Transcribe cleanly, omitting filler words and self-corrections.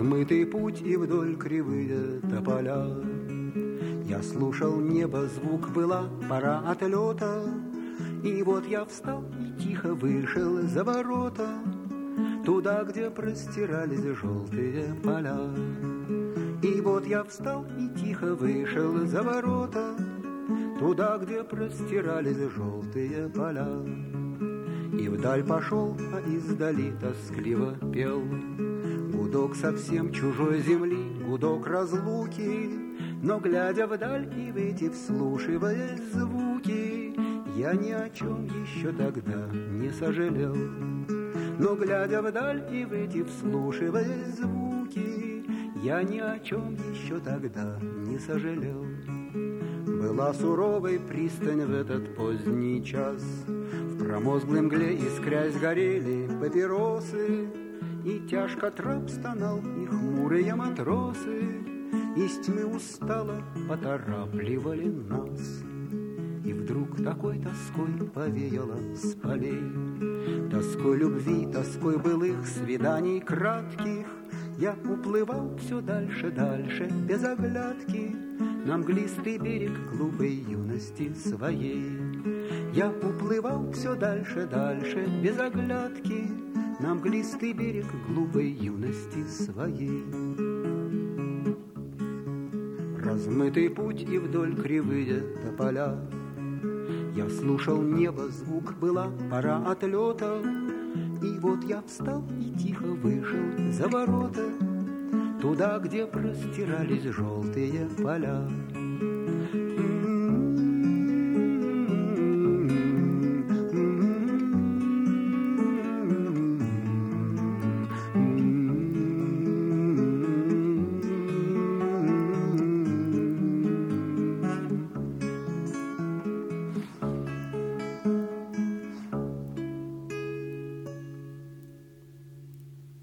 Размытый путь и вдоль кривые тополя. Я слушал небо, звук была, пора отлета. И вот я встал и тихо вышел за ворота, туда, где простирались желтые поля. И вот я встал и тихо вышел за ворота, туда, где простирались желтые поля. И вдаль пошел, а издали тоскливо пел гудок совсем чужой земли, гудок разлуки. Но, глядя вдаль и в эти вслушиваясь звуки, я ни о чем еще тогда не сожалел. Но, глядя вдаль и в эти вслушиваясь звуки, я ни о чем еще тогда не сожалел. Была суровой пристань в этот поздний час, в промозглой мгле искрясь горели папиросы, и тяжко трап стонал, и хмурые матросы из тьмы устало поторапливали нас. И вдруг такой тоской повеяло с полей, тоской любви, тоской былых свиданий кратких. Я уплывал все дальше, дальше, без оглядки, на мглистый берег глупой юности своей. Я уплывал все дальше, дальше, без оглядки, на мглистый берег глупой юности своей. Размытый путь и вдоль кривые тополя. Я слушал небо, звук была, пора отлета. И вот я встал и тихо вышел за ворота, туда, где простирались желтые поля.